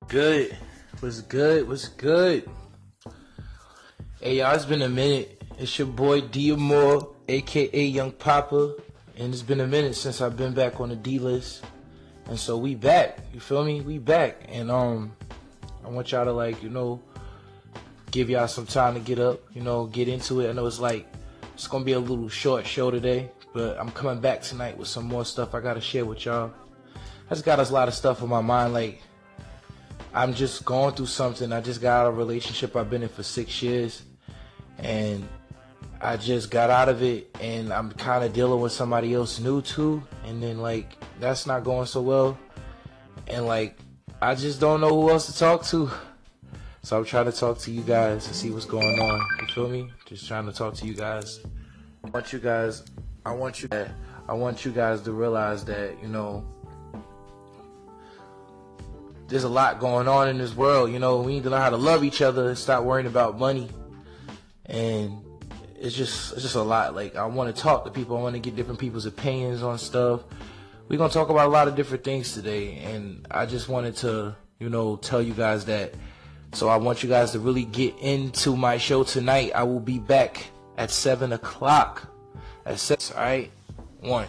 Good. What's good? What's good? Hey, y'all, it's been a minute. It's your boy D'Amore, aka Young Papa, and it's been a minute since I've been back on the D list. And so we back. You feel me? We back. And I want y'all to give y'all some time to get up, get into it. I know it's gonna be a little short show today, but I'm coming back tonight with some more stuff I gotta share with y'all. I just got a lot of stuff on my mind, I'm just going through something. I just got out of a relationship I've been in for 6 years, and I just got out of it, and I'm kind of dealing with somebody else new too, and then that's not going so well, and I just don't know who else to talk to. So I'm trying to talk to you guys and see what's going on. You feel me? Just trying to talk to you guys. I want you guys to realize that, there's a lot going on in this world. We need to learn how to love each other and stop worrying about money. And it's just a lot. I want to talk to people. I want to get different people's opinions on stuff. We're going to talk about a lot of different things today. And I just wanted to, tell you guys that. So I want you guys to really get into my show tonight. I will be back at 7 o'clock. At 6, all right? 1.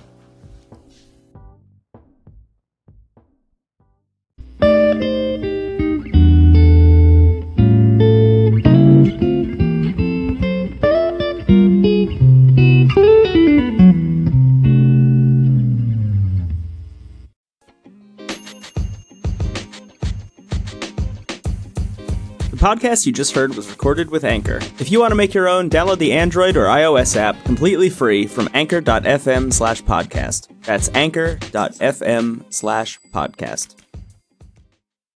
The podcast you just heard was recorded with Anchor. If you want to make your own, download the Android or iOS app completely free from anchor.fm/podcast. That's anchor.fm/podcast.